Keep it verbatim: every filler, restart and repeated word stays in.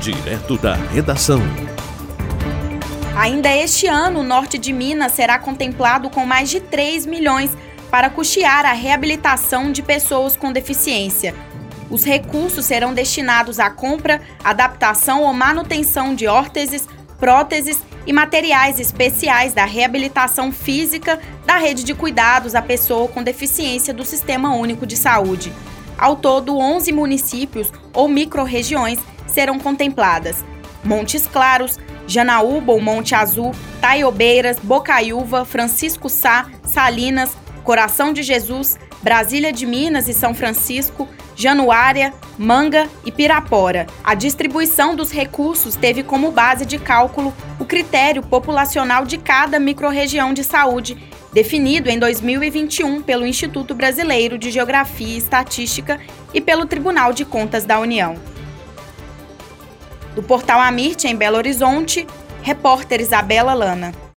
Direto da redação. Ainda este ano, o norte de Minas será contemplado com mais de três milhões para custear a reabilitação de pessoas com deficiência. Os recursos serão destinados à compra, adaptação ou manutenção de órteses, próteses e materiais especiais da reabilitação física da rede de cuidados à pessoa com deficiência do Sistema Único de Saúde. Ao todo, onze municípios ou microrregiões serão contempladas: Montes Claros, Janaúba ou Monte Azul, Taiobeiras, Bocaiúva, Francisco Sá, Salinas, Coração de Jesus, Brasília de Minas e São Francisco, Januária, Manga e Pirapora. A distribuição dos recursos teve como base de cálculo o critério populacional de cada microrregião de saúde, definido em dois mil e vinte e um pelo Instituto Brasileiro de Geografia e Estatística e pelo Tribunal de Contas da União. Do Portal Amirte, em Belo Horizonte, repórter Isabela Lana.